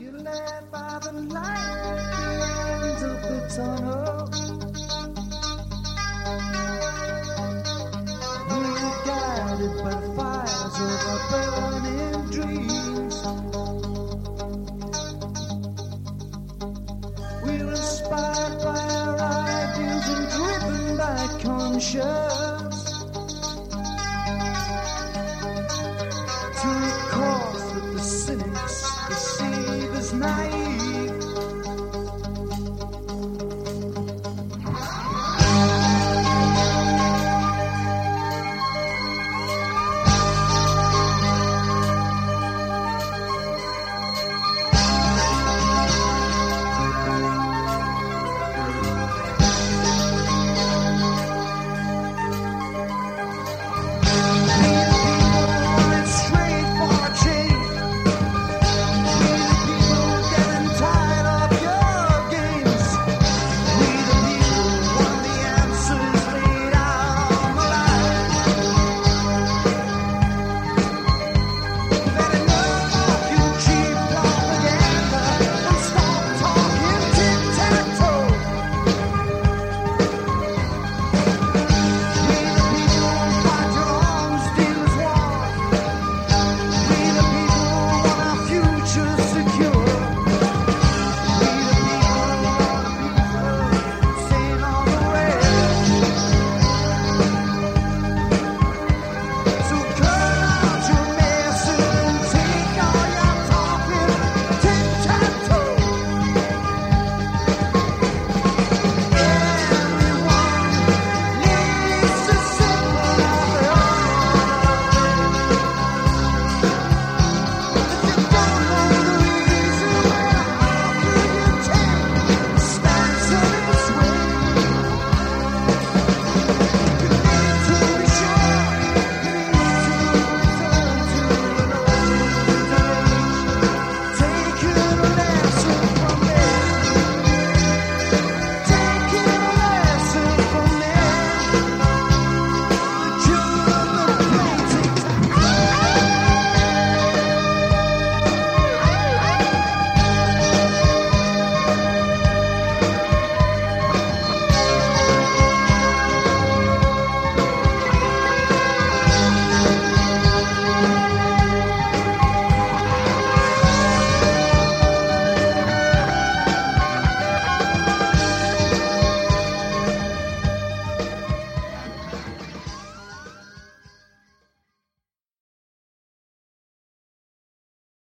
led by the light at the end of the tunnel. We're guided by the fires of our burning dreams. We're inspired by our ideals and driven by conscience to a course that the cynics perceive as naive.